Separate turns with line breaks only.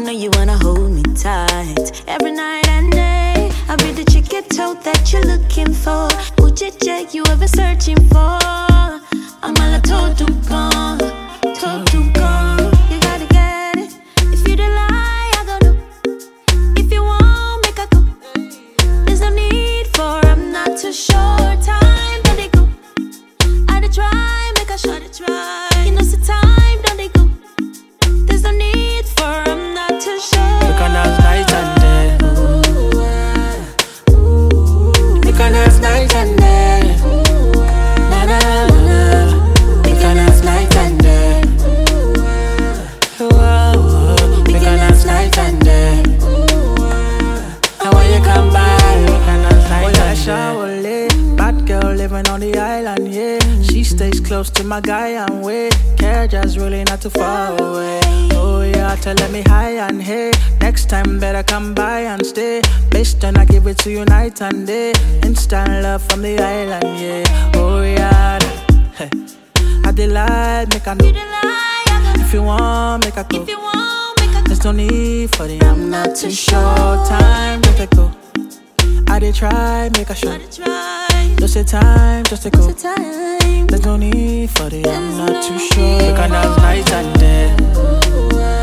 know you wanna hold me tight. Every night and day, I'll be the chick you told that you're looking for. Uchiche you ever searching for. I'm all a total gone, total gone. You gotta get it. If you don't lie, I don't know. If you won't make a go, there's no need for I'm not too short. Time don't they go? I try, make a shot to try. You know, it's time don't they go? There's no need for I'm not too sure.
We can have night and day. We can have night and day. Na na na. We can have night and day. We can have night and day. And when you come by, we can have night and day. Bad girl living on the island, yeah. She stays close to my guy and way. Care just really not too far away. Oh yeah, telling me hi and hey. Next time better come by and stay. Based on I give it to you night and day. Instant love from the island, yeah. Oh yeah, hey. I delight, make a know. If you want, make a go. There's no need for the I'm not too sure. Time to take go. I did try, make a show. Just a time, just a go. There's no need for the I'm not too sure. We can have night and day.